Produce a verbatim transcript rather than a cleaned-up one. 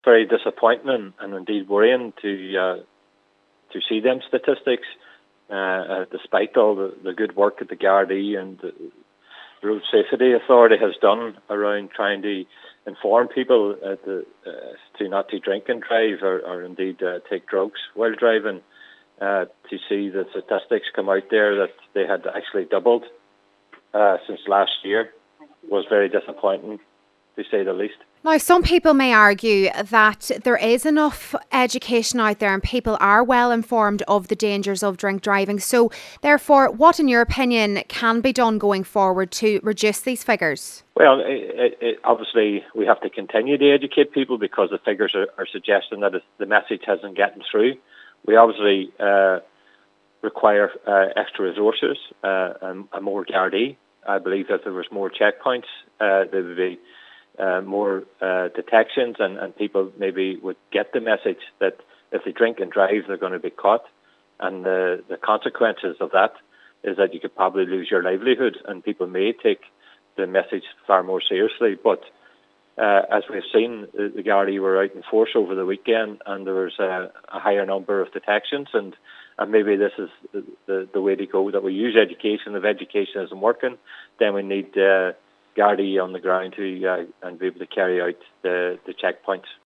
very disappointing and indeed worrying to uh, to see them statistics, uh, uh, despite all the, the good work that the Gardaí and the Road Safety Authority has done around trying to inform people uh, to, uh, to not to drink and drive, or, or indeed uh, take drugs while driving. Uh, to see the statistics come out there that they had actually doubled uh, since last year was very disappointing, to say the least. Now, some people may argue that there is enough education out there and people are well informed of the dangers of drink driving. So, therefore, what, in your opinion, can be done going forward to reduce these figures? Well, it, it, obviously, we have to continue to educate people because the figures are, are suggesting that the message hasn't gotten through. We obviously uh, require uh, extra resources uh, and, and more Gardaí. I believe that if there was more checkpoints, uh, there would be uh, more uh, detections, and, and people maybe would get the message that if they drink and drive, they're going to be caught. And the, the consequences of that is that you could probably lose your livelihood, and people may take the message far more seriously. But Uh, as we've seen, the, the Gardaí were out in force over the weekend, and there was a, a higher number of detections, and, and maybe this is the, the, the way to go, that we use education. If education isn't working, then we need uh, Gardaí on the ground to uh, and be able to carry out the, the checkpoints.